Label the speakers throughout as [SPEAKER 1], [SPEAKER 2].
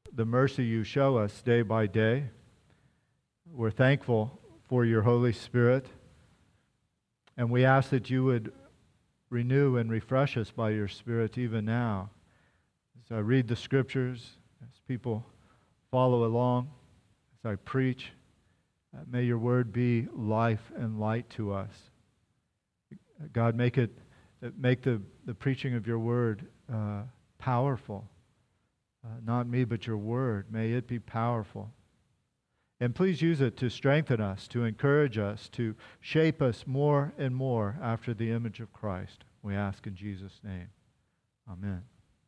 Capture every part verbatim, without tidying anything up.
[SPEAKER 1] the mercy you show us day by day. We're thankful for your Holy Spirit, and we ask that you would renew and refresh us by your Spirit even now. As I read the Scriptures, as people follow along, as I preach, uh, may your word be life and light to us. God, make it, make the, the preaching of your word uh, powerful. Uh, not me, but your word. May it be powerful. And please use it to strengthen us, to encourage us, to shape us more and more after the image of Christ. We ask in Jesus' name. Amen.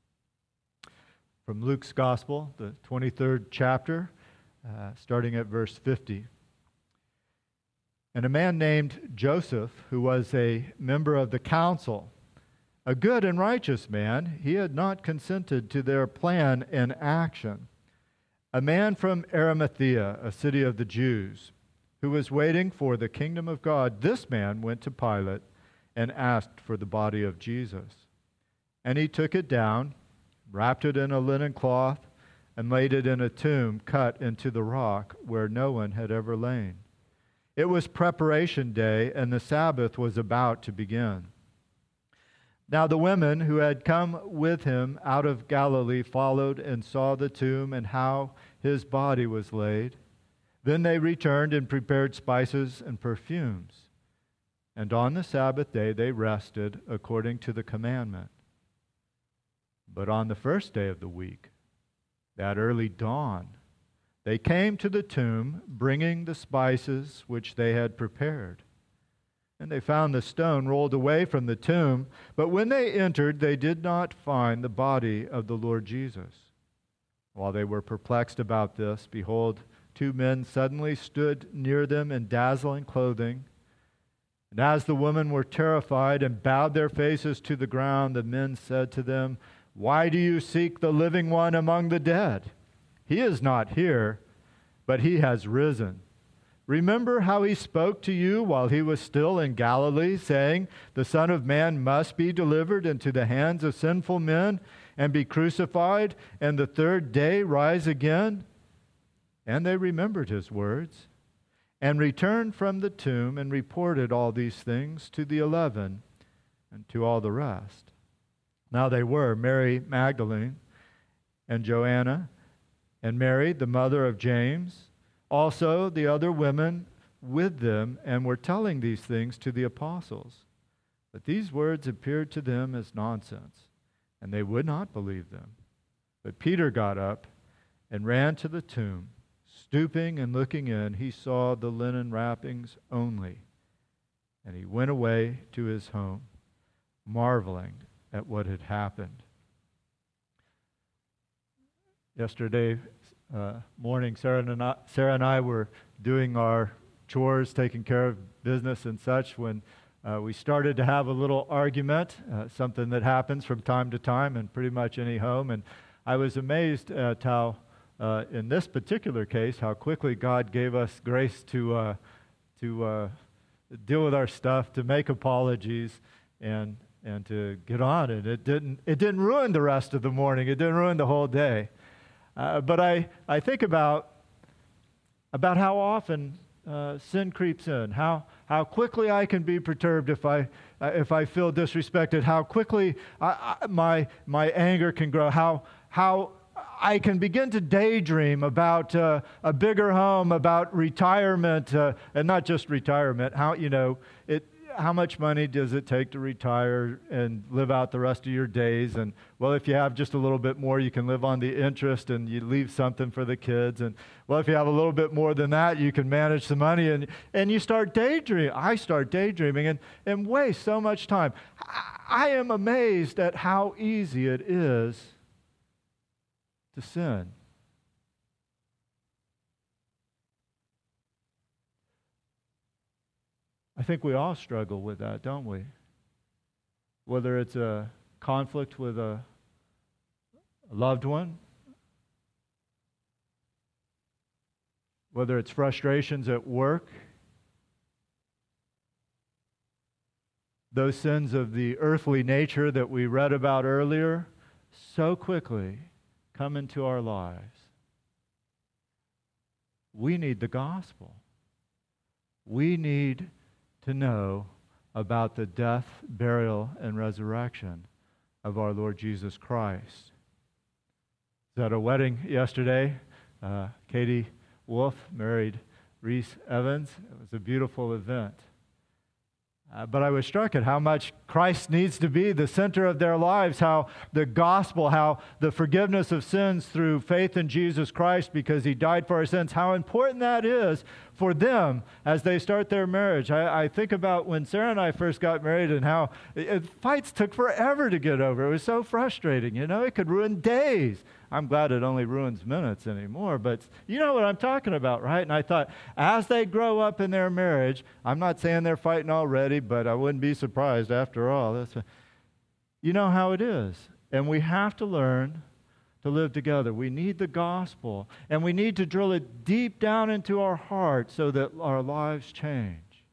[SPEAKER 1] From Luke's Gospel, the twenty-third chapter, uh, starting at verse fifty. And a man named Joseph, who was a member of the council, a good and righteous man, he had not consented to their plan and action. A man from Arimathea, a city of the Jews, who was waiting for the kingdom of God, this man went to Pilate and asked for the body of Jesus. And he took it down, wrapped it in a linen cloth, and laid it in a tomb cut into the rock where no one had ever lain. It was preparation day, and the Sabbath was about to begin. Now the women who had come with him out of Galilee followed and saw the tomb and how his body was laid. Then they returned and prepared spices and perfumes. And on the Sabbath day they rested according to the commandment. But on the first day of the week, that early dawn, they came to the tomb, bringing the spices which they had prepared. And they found the stone rolled away from the tomb, but when they entered, they did not find the body of the Lord Jesus. While they were perplexed about this, behold, two men suddenly stood near them in dazzling clothing. And as the women were terrified and bowed their faces to the ground, the men said to them, "Why do you seek the living one among the dead? He is not here, but he has risen. Remember how he spoke to you while he was still in Galilee, saying, 'The Son of Man must be delivered into the hands of sinful men and be crucified, and the third day rise again?'" And they remembered his words, and returned from the tomb and reported all these things to the eleven and to all the rest. Now they were Mary Magdalene and Joanna and Mary, the mother of James, also the other women with them, and were telling these things to the apostles. But these words appeared to them as nonsense, and they would not believe them. But Peter got up and ran to the tomb. Stooping and looking in, he saw the linen wrappings only, and he went away to his home, marveling at what had happened. Yesterday uh, morning, Sarah and, I, Sarah and I were doing our chores, taking care of business and such, when uh, we started to have a little argument, uh, something that happens from time to time in pretty much any home. And I was amazed at how, uh, in this particular case, how quickly God gave us grace to uh, to uh, deal with our stuff, to make apologies, and and to get on it. It didn't it didn't ruin the rest of the morning. It didn't ruin the whole day. Uh, but I, I think about about how often uh, sin creeps in, how how quickly I can be perturbed if I uh, if I feel disrespected, how quickly I, I, my my anger can grow, how how I can begin to daydream about uh, a bigger home, about retirement, uh, and not just retirement. How you know it. How much money does it take to retire and live out the rest of your days? And, well, if you have just a little bit more, you can live on the interest and you leave something for the kids. And, well, if you have a little bit more than that, you can manage some money. And, and you start daydreaming. I start daydreaming and, and waste so much time. I, I am amazed at how easy it is to sin. I think we all struggle with that, don't we? Whether it's a conflict with a, a loved one, whether it's frustrations at work, those sins of the earthly nature that we read about earlier so quickly come into our lives. we need the gospel. We need to know about the death, burial, and resurrection of our Lord Jesus Christ. Was at a wedding yesterday. Uh, Katie Wolf married Reese Evans. It was a beautiful event. Uh, but I was struck at how much Christ needs to be the center of their lives, how the gospel, how the forgiveness of sins through faith in Jesus Christ because He died for our sins, how important that is for them as they start their marriage. I, I think about when Sarah and I first got married and how it, it, fights took forever to get over. It was so frustrating, you know, it could ruin days. I'm glad it only ruins minutes anymore, but you know what I'm talking about, right? And I thought, as they grow up in their marriage, I'm not saying they're fighting already, but I wouldn't be surprised after all. That's a, you know how it is. And we have to learn to live together. We need the gospel, and we need to drill it deep down into our hearts so that our lives change.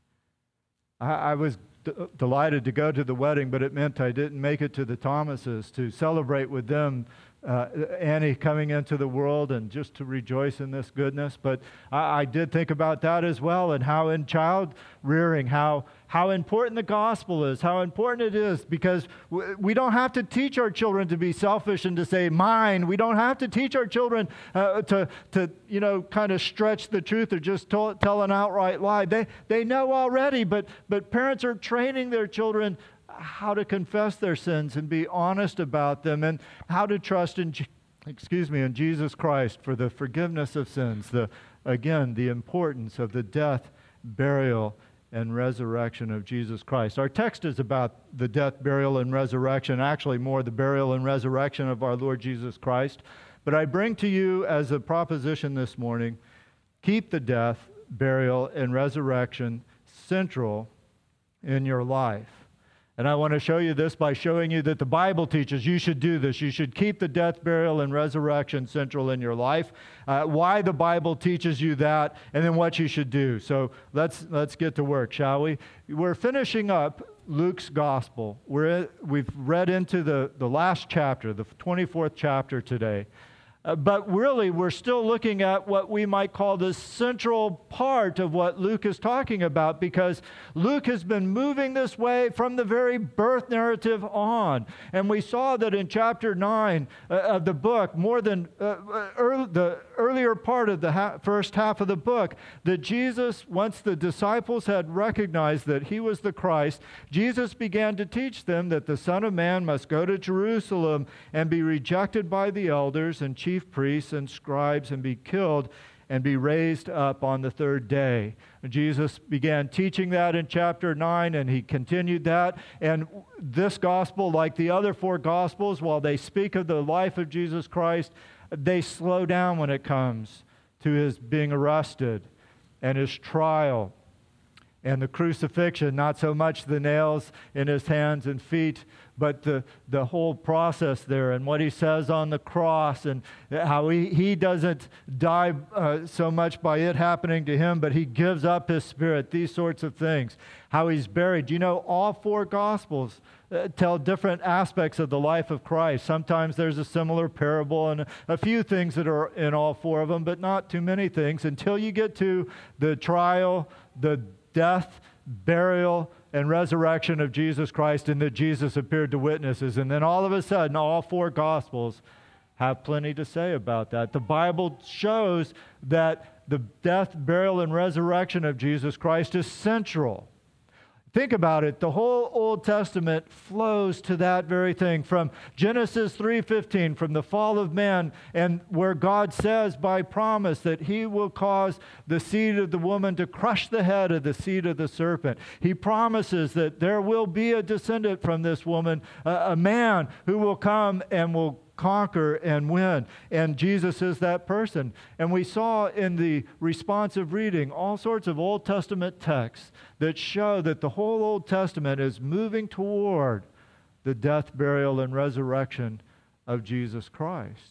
[SPEAKER 1] I, I was d- delighted to go to the wedding, but it meant I didn't make it to the Thomases to celebrate with them Uh, Annie coming into the world and just to rejoice in this goodness. But I, I did think about that as well, and how in child rearing, how how important the gospel is, how important it is, because w- we don't have to teach our children to be selfish and to say mine. We don't have to teach our children uh, to to you know kind of stretch the truth or just tell, tell an outright lie. They they know already, but but parents are training their children how to confess their sins and be honest about them, and how to trust in, excuse me, in Jesus Christ for the forgiveness of sins. The again, the importance of the death, burial, and resurrection of Jesus Christ. Our text is about the death, burial, and resurrection, actually more the burial and resurrection of our Lord Jesus Christ. But I bring to you as a proposition this morning, keep the death, burial, and resurrection central in your life. And I want to show you this by showing you that the Bible teaches you should do this. You should keep the death, burial, and resurrection central in your life. Uh, why the Bible teaches you that, and then what you should do. So let's let's get to work, shall we? We're finishing up Luke's gospel. We're we've read into the, the last chapter, the twenty-fourth chapter today. Uh, but really, we're still looking at what we might call the central part of what Luke is talking about, because Luke has been moving this way from the very birth narrative on. And we saw that in chapter nine uh, of the book, more than uh, early, the earlier part of the ha- first half of the book, that Jesus, once the disciples had recognized that He was the Christ, Jesus began to teach them that the Son of Man must go to Jerusalem and be rejected by the elders and chief priests and scribes and be killed and be raised up on the third day. Jesus began teaching that in chapter nine, and He continued that. And this gospel, like the other four gospels, while they speak of the life of Jesus Christ, they slow down when it comes to His being arrested and His trial and the crucifixion, not so much the nails in His hands and feet, but the, the whole process there, and what He says on the cross, and how He, he doesn't die uh, so much by it happening to Him, but He gives up His Spirit, these sorts of things. How He's buried. You know, all four Gospels uh, tell different aspects of the life of Christ. Sometimes there's a similar parable and a, a few things that are in all four of them, but not too many things until you get to the trial, the death, burial, and resurrection of Jesus Christ, and that Jesus appeared to witnesses. And then all of a sudden, all four Gospels have plenty to say about that. The Bible shows that the death, burial, and resurrection of Jesus Christ is central. Think about it. The whole Old Testament flows to that very thing. From Genesis three fifteen, from the fall of man, and where God says by promise that He will cause the seed of the woman to crush the head of the seed of the serpent. He promises that there will be a descendant from this woman, a, a man who will come and will conquer and win. And Jesus is that person. And we saw in the responsive reading all sorts of Old Testament texts that show that the whole Old Testament is moving toward the death, burial, and resurrection of Jesus Christ.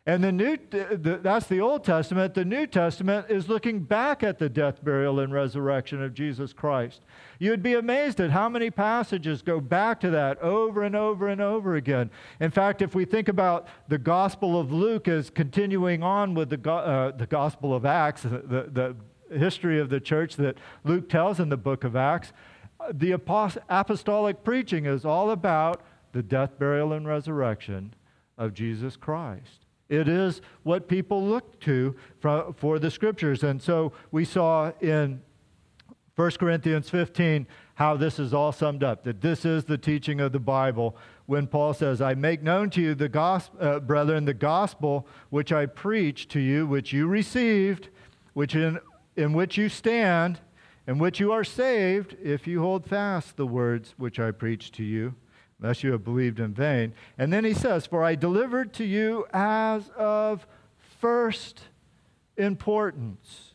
[SPEAKER 1] And the New, the, that's the Old Testament. The New Testament is looking back at the death, burial, and resurrection of Jesus Christ. You'd be amazed at how many passages go back to that over and over and over again. In fact, if we think about the Gospel of Luke as continuing on with the, uh, the Gospel of Acts, the, the history of the church that Luke tells in the book of Acts, the apostolic preaching is all about the death, burial, and resurrection of Jesus Christ. It is what people look to for, for the Scriptures. And so we saw in First Corinthians fifteen how this is all summed up, that this is the teaching of the Bible when Paul says, I make known to you, the gospel, uh, brethren, the gospel which I preached to you, which you received, which in, in which you stand, in which you are saved, if you hold fast the words which I preached to you, unless you have believed in vain. And then he says, for I delivered to you as of first importance.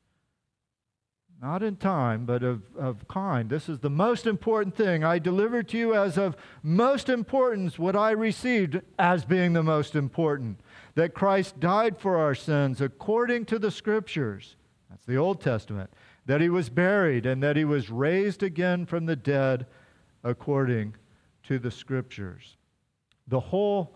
[SPEAKER 1] Not in time, but of, of kind. This is the most important thing. I delivered to you as of most importance what I received as being the most important. That Christ died for our sins according to the Scriptures. That's the Old Testament. That he was buried and that he was raised again from the dead according to the Scriptures. The whole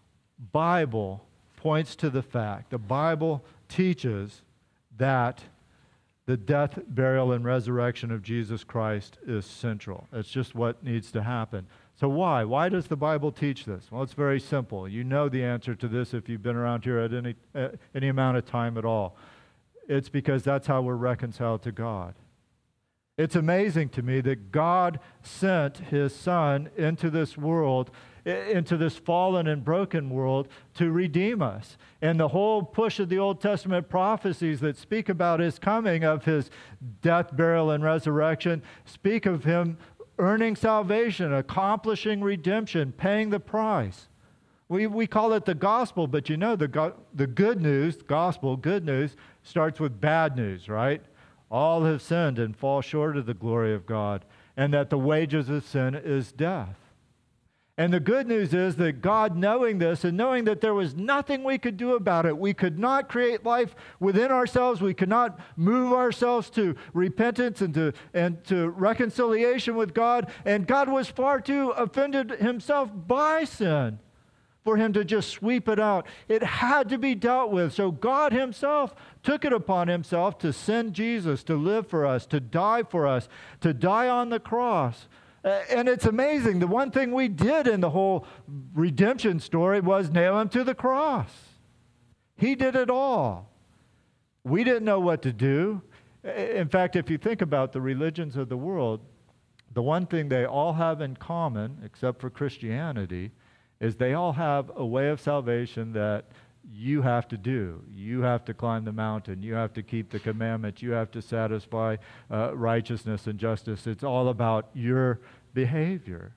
[SPEAKER 1] Bible points to the fact, the Bible teaches that the death, burial, and resurrection of Jesus Christ is central. It's just what needs to happen. So why? Why does the Bible teach this? Well, it's very simple. You know the answer to this if you've been around here at any, uh, any amount of time at all. It's because that's how we're reconciled to God. It's amazing to me that God sent His Son into this world, into this fallen and broken world, to redeem us. And the whole push of the Old Testament prophecies that speak about His coming, of His death, burial, and resurrection, speak of Him earning salvation, accomplishing redemption, paying the price. We we call it the gospel, but you know the go- the good news, gospel, good news, starts with bad news, right? All have sinned and fall short of the glory of God, and that the wages of sin is death. And the good news is that God, knowing this and knowing that there was nothing we could do about it, we could not create life within ourselves, we could not move ourselves to repentance and to, and to reconciliation with God, and God was far too offended Himself by sin for Him to just sweep it out. It had to be dealt with. So God Himself took it upon Himself to send Jesus to live for us, to die for us, to die on the cross. Uh, and it's amazing. The one thing we did in the whole redemption story was nail Him to the cross. He did it all. We didn't know what to do. In fact, if you think about the religions of the world, the one thing they all have in common, except for Christianity, is they all have a way of salvation that you have to do. You have to climb the mountain. You have to keep the commandments. You have to satisfy uh, righteousness and justice. It's all about your behavior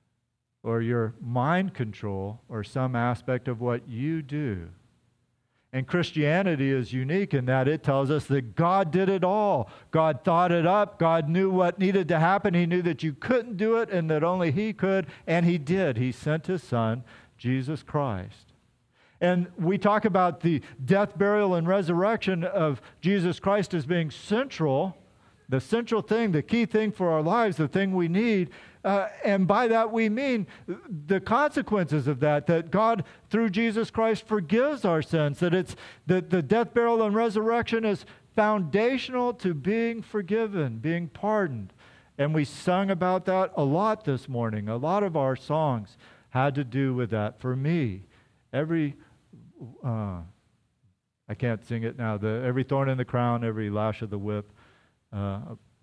[SPEAKER 1] or your mind control or some aspect of what you do. And Christianity is unique in that it tells us that God did it all. God thought it up. God knew what needed to happen. He knew that you couldn't do it and that only He could, and He did. He sent His Son, Jesus Christ. And we talk about the death, burial, and resurrection of Jesus Christ as being central, the central thing, the key thing for our lives, the thing we need. Uh, and by that we mean the consequences of that, that God, through Jesus Christ, forgives our sins, that it's that the death, burial, and resurrection is foundational to being forgiven, being pardoned. And we sung about that a lot this morning. A lot of our songs had to do with that. For me, every, uh, I can't sing it now, the every thorn in the crown, every lash of the whip. Uh,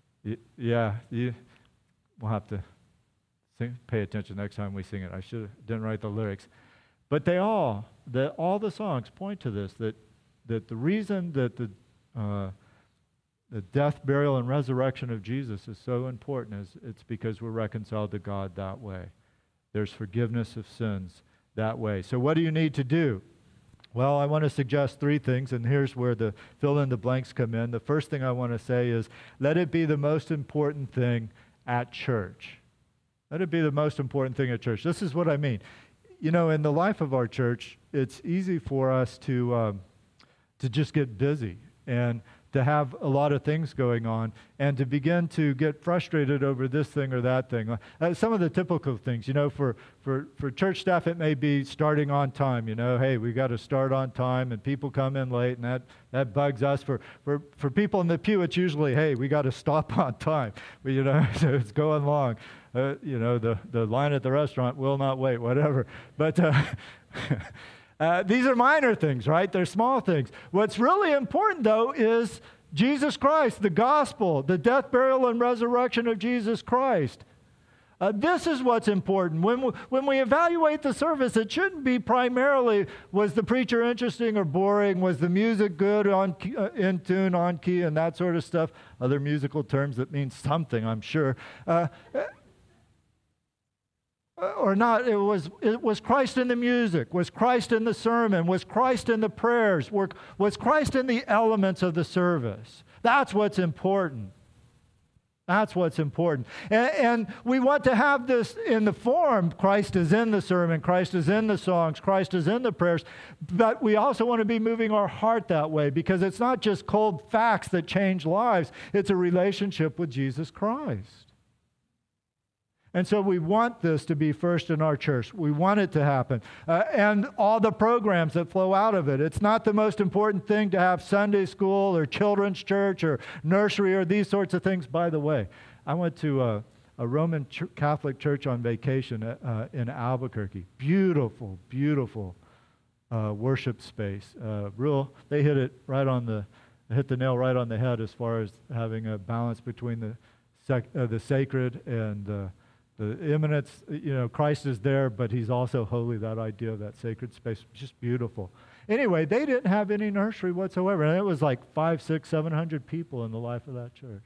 [SPEAKER 1] yeah, you, we'll have to Sing, pay attention next time we sing it. I should didn't write the lyrics, but they all, the, all the songs point to this: that that the reason that the uh, the death, burial, and resurrection of Jesus is so important is it's because we're reconciled to God that way. There's forgiveness of sins that way. So what do you need to do? Well, I want to suggest three things, and here's where the fill in the blanks come in. The first thing I want to say is let it be the most important thing at church. Let it be the most important thing at church. This is what I mean. you know, in the life of our church, it's easy for us to um, to just get busy and to have a lot of things going on and to begin to get frustrated over this thing or that thing. Uh, some of the typical things, you know, for, for, for church staff, it may be starting on time. You know, hey, we got to start on time, and people come in late, and that, that bugs us. For, for, for people in the pew, it's usually, hey, we got to stop on time. But, you know, so it's going long. Uh, you know, the, the line at the restaurant will not wait, whatever. But uh, uh, these are minor things, right? They're small things. What's really important, though, is Jesus Christ, the gospel, the death, burial, and resurrection of Jesus Christ. Uh, this is what's important. When we, when we evaluate the service, it shouldn't be primarily, was the preacher interesting or boring? Was the music good, on key, uh, in tune, on key, and that sort of stuff? Other musical terms that mean something, I'm sure. Uh, or not, it was it was Christ in the music, was Christ in the sermon, was Christ in the prayers, was Christ in the elements of the service. That's what's important. That's what's important. And, and we want to have this in the form, Christ is in the sermon, Christ is in the songs, Christ is in the prayers, but we also want to be moving our heart that way, because it's not just cold facts that change lives, it's a relationship with Jesus Christ. And so we want this to be first in our church. We want it to happen. Uh, and all the programs that flow out of it. It's not the most important thing to have Sunday school or children's church or nursery or these sorts of things. By the way, I went to a, a Roman ch- Catholic church on vacation uh, in Albuquerque. Beautiful, beautiful uh, worship space. Uh, real, they hit it right on the, hit the nail right on the head as far as having a balance between the, sec, uh, the sacred and uh, the immanence. You know, Christ is there, but he's also holy, that idea of that sacred space. Just beautiful. Anyway, they didn't have any nursery whatsoever, and it was like five, six, seven hundred people in the life of that church.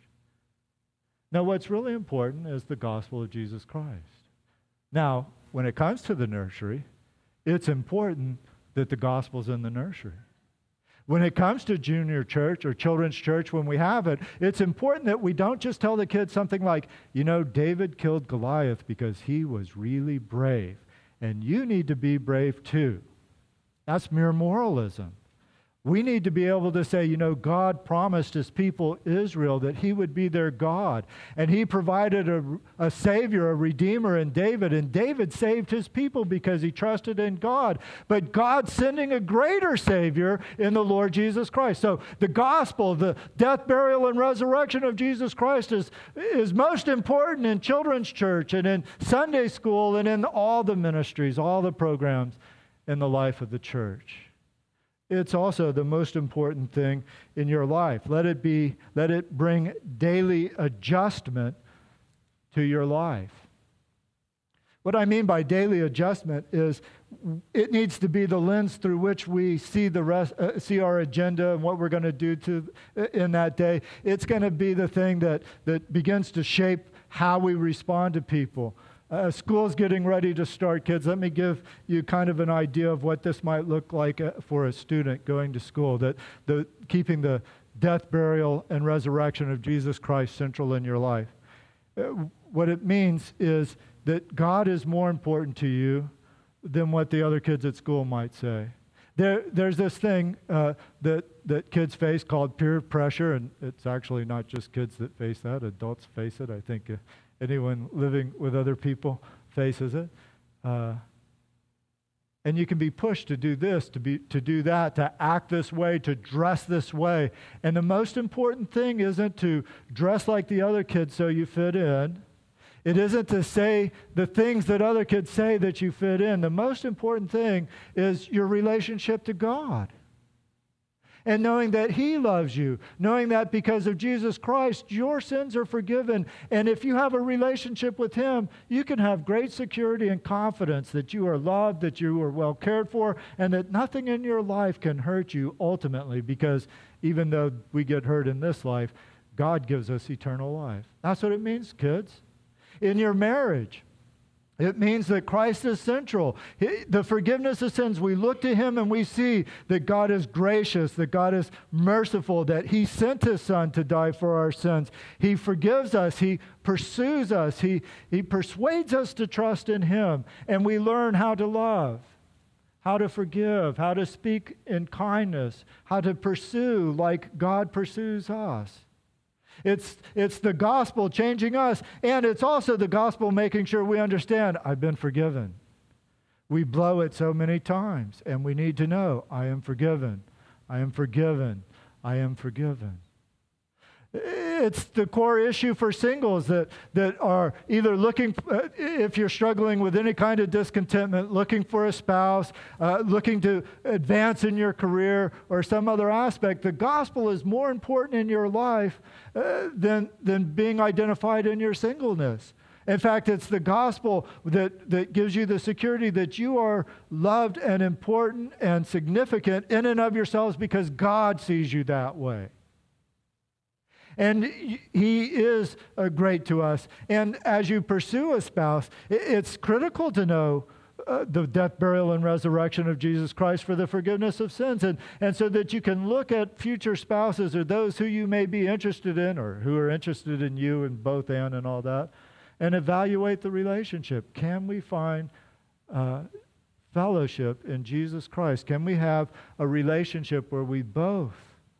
[SPEAKER 1] Now, what's really important is the gospel of Jesus Christ. Now, when it comes to the nursery, it's important that the gospel's in the nursery. When it comes to junior church or children's church, when we have it, it's important that we don't just tell the kids something like, you know, David killed Goliath because he was really brave, and you need to be brave too. That's mere moralism. We need to be able to say, you know, God promised his people Israel that he would be their God. And he provided a, a Savior, a Redeemer in David. And David saved his people because he trusted in God. But God's sending a greater Savior in the Lord Jesus Christ. So the gospel, the death, burial, and resurrection of Jesus Christ is, is most important in children's church and in Sunday school and in all the ministries, all the programs in the life of the church. It's also the most important thing in your life. Let it be, let it bring daily adjustment to your life. What I mean by daily adjustment is it needs to be the lens through which we see the rest, uh, see our agenda and what we're going to do to in that day. It's going to be the thing that, that begins to shape how we respond to people. Uh, school's getting ready to start, kids. Let me give you kind of an idea of what this might look like uh, for a student going to school, that the keeping the death, burial, and resurrection of Jesus Christ central in your life. Uh, what it means is that God is more important to you than what the other kids at school might say. There, there's this thing uh, that, that kids face called peer pressure, and it's actually not just kids that face that. Adults face it. I think uh, anyone living with other people faces it. Uh, and you can be pushed to do this, to be to do that, to act this way, to dress this way. And the most important thing isn't to dress like the other kids so you fit in. It isn't to say the things that other kids say that you fit in. The most important thing is your relationship to God. And knowing that he loves you, knowing that because of Jesus Christ, your sins are forgiven. And if you have a relationship with him, you can have great security and confidence that you are loved, that you are well cared for, and that nothing in your life can hurt you ultimately, because even though we get hurt in this life, God gives us eternal life. That's what it means, kids. In your marriage, It means that Christ is central. The forgiveness of sins, we look to him and we see that God is gracious, that God is merciful, that he sent his son to die for our sins. He forgives us. He pursues us. He, he persuades us to trust in him. And we learn how to love, how to forgive, how to speak in kindness, how to pursue like God pursues us. It's, it's the gospel changing us, and it's also the gospel making sure we understand, I've been forgiven. We blow it so many times, and we need to know, I am forgiven. I am forgiven. I am forgiven. It's the core issue for singles that, that are either looking, uh, if you're struggling with any kind of discontentment, looking for a spouse, uh, looking to advance in your career or some other aspect, the gospel is more important in your life uh, than, than being identified in your singleness. In fact, it's the gospel that, that gives you the security that you are loved and important and significant in and of yourselves because God sees you that way. And he is uh, great to us. And as you pursue a spouse, it's critical to know uh, the death, burial, and resurrection of Jesus Christ for the forgiveness of sins. And, and so that you can look at future spouses or those who you may be interested in or who are interested in you and both and and all that, and evaluate the relationship. Can we find uh, fellowship in Jesus Christ? Can we have a relationship where we both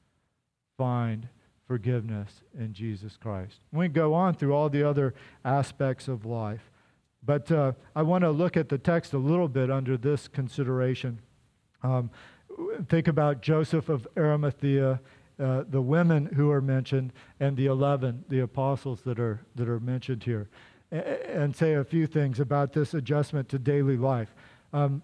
[SPEAKER 1] find forgiveness in Jesus Christ? We go on through all the other aspects of life. But uh, I want to look at the text a little bit under this consideration. Um, think about Joseph of Arimathea, uh, the women who are mentioned, and the eleven, the apostles that are that are mentioned here, and, and say a few things about this adjustment to daily life. Um,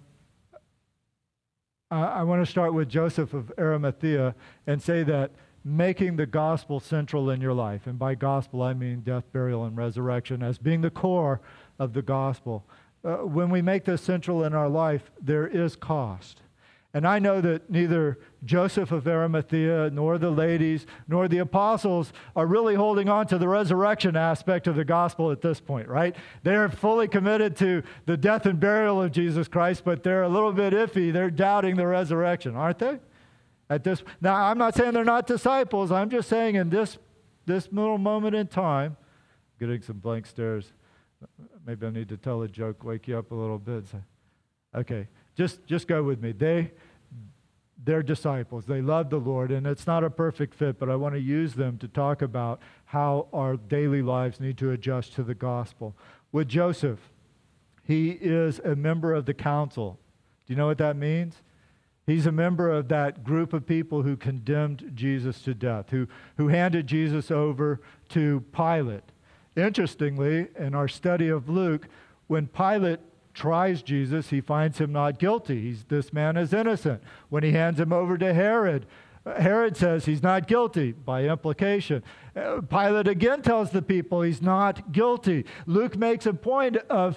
[SPEAKER 1] I, I want to start with Joseph of Arimathea and say that making the gospel central in your life, and by gospel I mean death, burial, and resurrection as being the core of the gospel. Uh, when we make this central in our life, there is cost. And I know that neither Joseph of Arimathea, nor the ladies, nor the apostles are really holding on to the resurrection aspect of the gospel at this point, right? They're fully committed to the death and burial of Jesus Christ, but they're a little bit iffy. They're doubting the resurrection, aren't they? At this, now, I'm not saying they're not disciples. I'm just saying in this this little moment in time, getting some blank stares. Maybe I need to tell a joke, wake you up a little bit. So, okay, just just go with me. They, they're disciples. They love the Lord, and it's not a perfect fit, but I want to use them to talk about how our daily lives need to adjust to the gospel. With Joseph, he is a member of the council. Do you know what that means? He's a member of that group of people who condemned Jesus to death, who, who handed Jesus over to Pilate. Interestingly, in our study of Luke, when Pilate tries Jesus, he finds him not guilty. He's, this man is innocent. When he hands him over to Herod, Herod says he's not guilty by implication. Uh, Pilate again tells the people he's not guilty. Luke makes a point of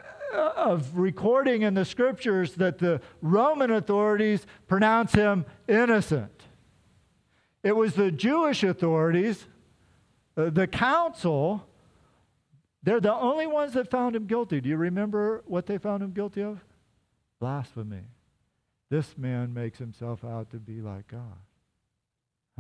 [SPEAKER 1] of recording in the scriptures that the Roman authorities pronounce him innocent. It was the Jewish authorities, uh, the council, they're the only ones that found him guilty. Do you remember what they found him guilty of? Blasphemy. This man makes himself out to be like God. Huh.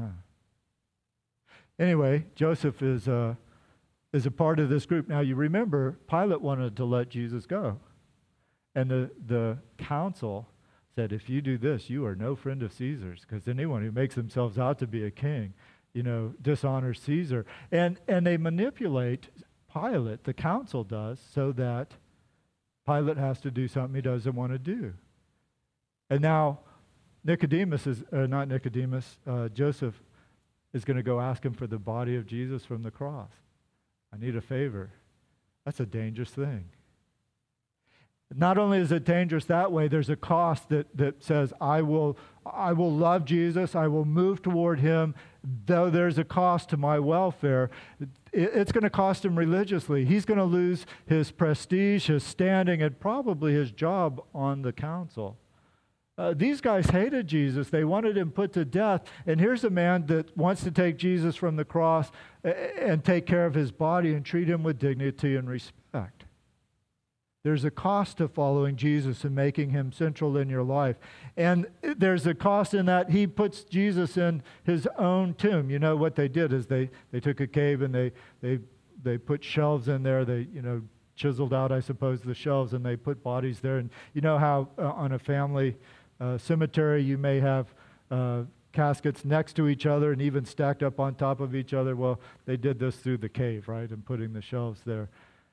[SPEAKER 1] Anyway, Joseph is uh, is a part of this group. Now, you remember, Pilate wanted to let Jesus go. And the, the council said, if you do this, you are no friend of Caesar's, because anyone who makes themselves out to be a king, you know, dishonors Caesar. And, and they manipulate Pilate, the council does, so that Pilate has to do something he doesn't want to do. And now, Nicodemus is, uh, not Nicodemus, uh, Joseph is going to go ask him for the body of Jesus from the cross. I need a favor. That's a dangerous thing. Not only is it dangerous that way, there's a cost that, that says, I will, I will love Jesus, I will move toward him, though there's a cost to my welfare. It, it's going to cost him religiously. He's going to lose his prestige, his standing, and probably his job on the council. Uh, these guys hated Jesus. They wanted him put to death. And here's a man that wants to take Jesus from the cross and take care of his body and treat him with dignity and respect. There's a cost to following Jesus and making him central in your life. And there's a cost in that he puts Jesus in his own tomb. You know what they did is they, they took a cave and they, they, they put shelves in there. They, you know, chiseled out, I suppose, the shelves, and they put bodies there. And you know how uh, on a family uh, cemetery you may have uh, caskets next to each other and even stacked up on top of each other? Well, they did this through the cave, right, and putting the shelves there.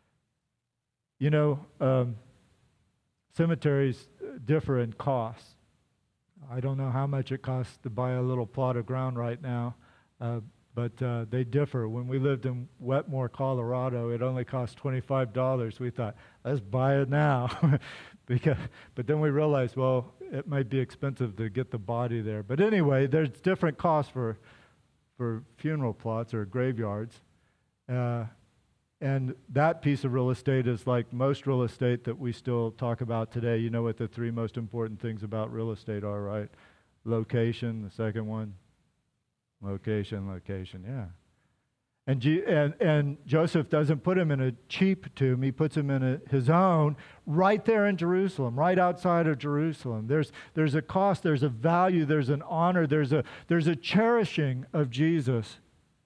[SPEAKER 1] You know, um, cemeteries differ in cost. I don't know how much it costs to buy a little plot of ground right now, uh, but uh, they differ. When we lived in Wetmore, Colorado, it only cost twenty-five dollars. We thought, let's buy it now. because, but then we realized, well, it might be expensive to get the body there. But anyway, there's different costs for, for funeral plots or graveyards. Uh, And that piece of real estate is like most real estate that we still talk about today. You know what the three most important things about real estate are, right? Location, the second one. Location, location, yeah. And, G- and, and Joseph doesn't put him in a cheap tomb. He puts him in a, his own right there in Jerusalem, right outside of Jerusalem. There's, there's a cost, there's a value, there's an honor, there's a, there's a cherishing of Jesus.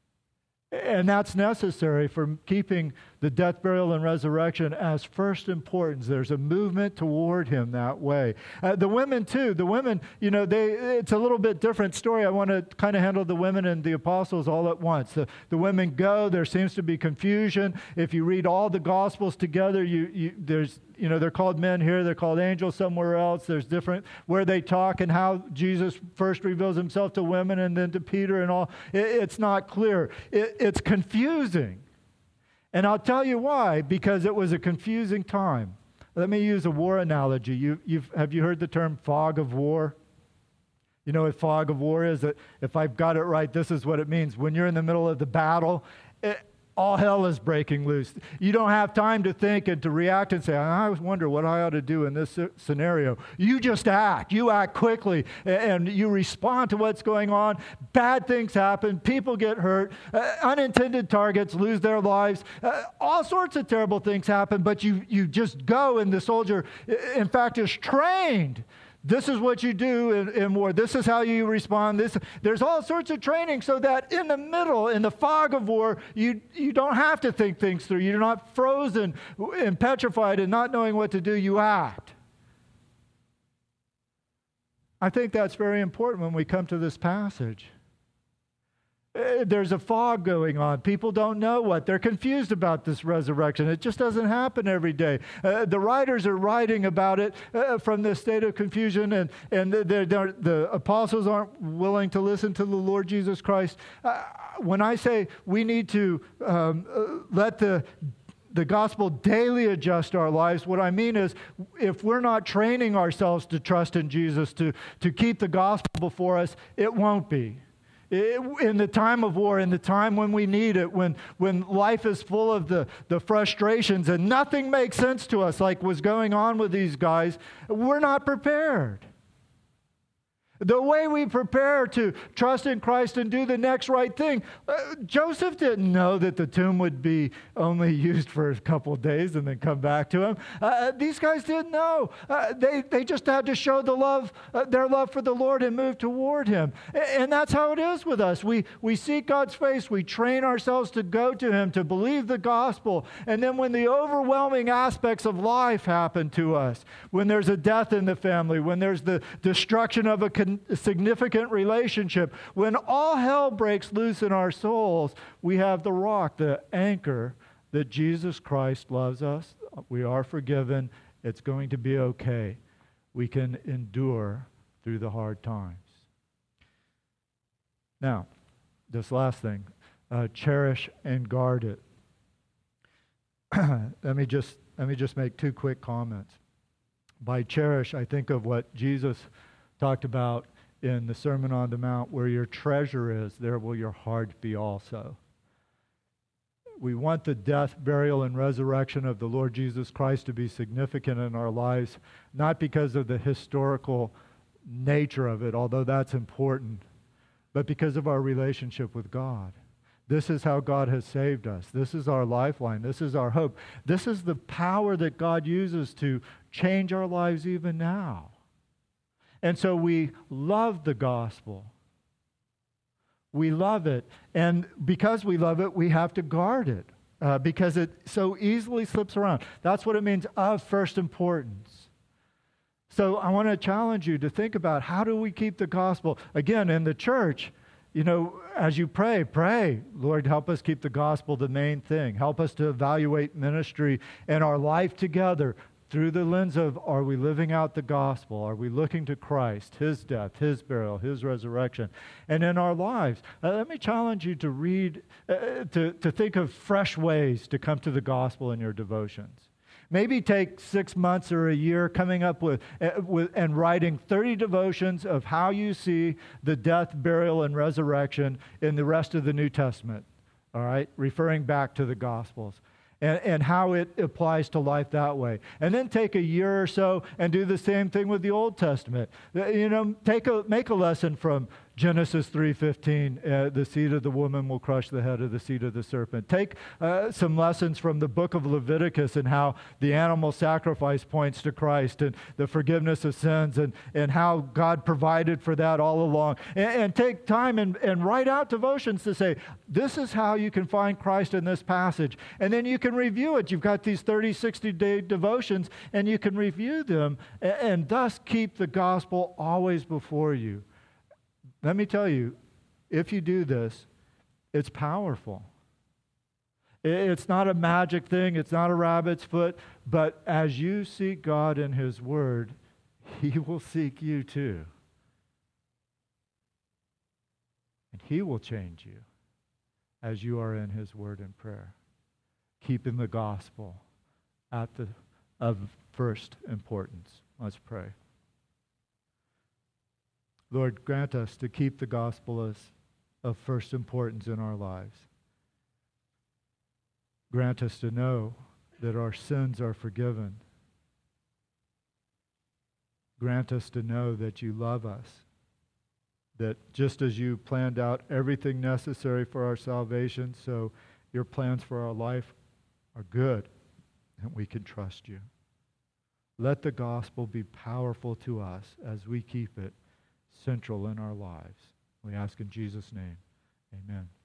[SPEAKER 1] And that's necessary for keeping the death, burial, and resurrection as first importance. There's a movement toward him that way. Uh, the women, too. The women, you know, they it's a little bit different story. I want to kind of handle the women and the apostles all at once. The, the women go. There seems to be confusion. If you read all the Gospels together, you, you there's you know, they're called men here, they're called angels somewhere else. There's different, where they talk and how Jesus first reveals himself to women and then to Peter and all. It, it's not clear. It, it's confusing. And I'll tell you why, because it was a confusing time. Let me use a war analogy. You, you've, have you heard the term fog of war? You know what fog of war is? That if I've got it right, this is what it means. When you're in the middle of the battle, it, all hell is breaking loose. You don't have time to think and to react and say, I wonder what I ought to do in this scenario. You just act. You act quickly and you respond to what's going on. Bad things happen. People get hurt. Uh, unintended targets lose their lives. Uh, all sorts of terrible things happen, but you, you just go, and the soldier, in fact, is trained. This is what you do in, in war. This is how you respond. This, there's all sorts of training so that in the middle, in the fog of war, you, you don't have to think things through. You're not frozen and petrified and not knowing what to do. You act. I think that's very important when we come to this passage. There's a fog going on. People don't know what. They're confused about this resurrection. It just doesn't happen every day. Uh, the writers are writing about it uh, from this state of confusion, and, and they're, they're, the apostles aren't willing to listen to the Lord Jesus Christ. Uh, when I say we need to um, uh, let the the gospel daily adjust our lives, what I mean is if we're not training ourselves to trust in Jesus, to, to keep the gospel before us, it won't be. In the time of war, in the time when we need it, when, when life is full of the, the frustrations and nothing makes sense to us like was going on with these guys, we're not prepared. The way we prepare to trust in Christ and do the next right thing. Uh, Joseph didn't know that the tomb would be only used for a couple of days and then come back to him. Uh, these guys didn't know. Uh, they, they just had to show the love, uh, their love for the Lord and move toward him. And, and that's how it is with us. We, we seek God's face. We train ourselves to go to him, to believe the gospel. And then when the overwhelming aspects of life happen to us, when there's a death in the family, when there's the destruction of a con- A significant relationship, when all hell breaks loose in our souls, we have the rock, the anchor that Jesus Christ loves us. We are forgiven. It's going to be okay. We can endure through the hard times. Now, this last thing, uh, cherish and guard it. let me just let me just make two quick comments. By cherish, I think of what Jesus talked about in the Sermon on the Mount, where your treasure is, there will your heart be also. We want the death, burial, and resurrection of the Lord Jesus Christ to be significant in our lives, not because of the historical nature of it, although that's important, but because of our relationship with God. This is how God has saved us. This is our lifeline. This is our hope. This is the power that God uses to change our lives even now. And so we love the gospel. We love it. And because we love it, we have to guard it uh, because it so easily slips around. That's what it means, of first importance. So I want to challenge you to think about, how do we keep the gospel? Again, in the church, you know, as you pray, pray, Lord, help us keep the gospel the main thing. Help us to evaluate ministry and our life together through the lens of, are we living out the gospel? Are we looking to Christ, His death, His burial, His resurrection? And in our lives, uh, let me challenge you to read, uh, to, to think of fresh ways to come to the gospel in your devotions. Maybe take six months or a year coming up with, uh, with and writing thirty devotions of how you see the death, burial, and resurrection in the rest of the New Testament, all right? Referring back to the Gospels. And, and how it applies to life that way. And then take a year or so and do the same thing with the Old Testament. You know, take a, make a lesson from Genesis three fifteen, uh, the seed of the woman will crush the head of the seed of the serpent. Take uh, some lessons from the book of Leviticus and how the animal sacrifice points to Christ and the forgiveness of sins and, and how God provided for that all along. And, and take time and, and write out devotions to say, this is how you can find Christ in this passage. And then you can review it. You've got these thirty, sixty-day devotions, and you can review them and, and thus keep the gospel always before you. Let me tell you, if you do this, it's powerful. It's not a magic thing. It's not a rabbit's foot. But as you seek God in His Word, He will seek you too. And He will change you as you are in His Word and prayer, keeping the gospel at the of first importance. Let's pray. Lord, grant us to keep the gospel as of first importance in our lives. Grant us to know that our sins are forgiven. Grant us to know that you love us, that just as you planned out everything necessary for our salvation, so your plans for our life are good, and we can trust you. Let the gospel be powerful to us as we keep it central in our lives. We ask in Jesus' name, amen.